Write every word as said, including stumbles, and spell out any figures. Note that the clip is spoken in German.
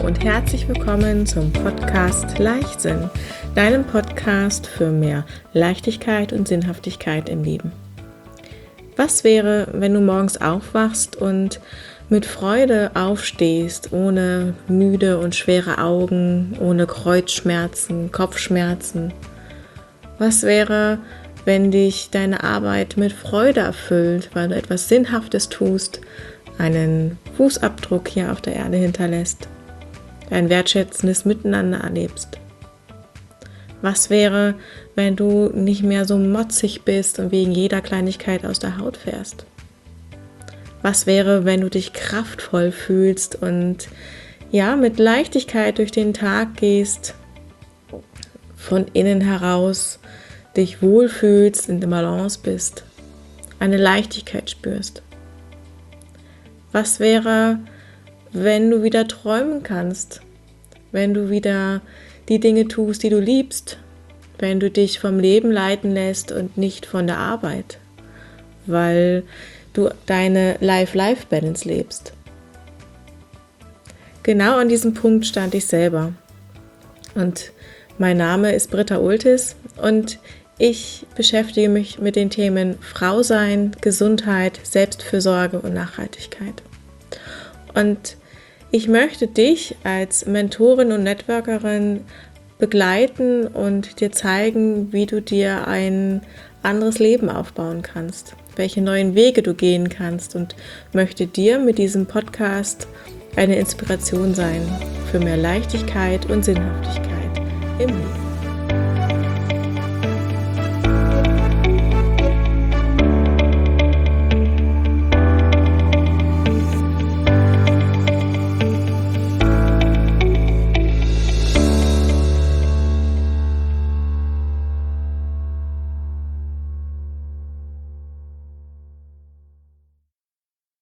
und herzlich willkommen zum Podcast Leichtsinn, deinem Podcast für mehr Leichtigkeit und Sinnhaftigkeit im Leben. Was wäre, wenn du morgens aufwachst und mit Freude aufstehst, ohne müde und schwere Augen, ohne Kreuzschmerzen, Kopfschmerzen? Was wäre, wenn dich deine Arbeit mit Freude erfüllt, weil du etwas Sinnhaftes tust, einen Fußabdruck hier auf der Erde hinterlässt, ein wertschätzendes Miteinander erlebst? Was wäre, wenn du nicht mehr so motzig bist und wegen jeder Kleinigkeit aus der Haut fährst? Was wäre, wenn du dich kraftvoll fühlst und ja, mit Leichtigkeit durch den Tag gehst, von innen heraus dich wohlfühlst, in der Balance bist, eine Leichtigkeit spürst? Was wäre, wenn du wieder träumen kannst, wenn du wieder die Dinge tust, die du liebst, wenn du dich vom Leben leiten lässt und nicht von der Arbeit, weil du deine Life-Life-Balance lebst? Genau an diesem Punkt stand ich selber. Und mein Name ist Britta Ultis und ich beschäftige mich mit den Themen Frau sein, Gesundheit, Selbstfürsorge und Nachhaltigkeit. Und ich möchte dich als Mentorin und Networkerin begleiten und dir zeigen, wie du dir ein anderes Leben aufbauen kannst, welche neuen Wege du gehen kannst, und möchte dir mit diesem Podcast eine Inspiration sein für mehr Leichtigkeit und Sinnhaftigkeit im Leben.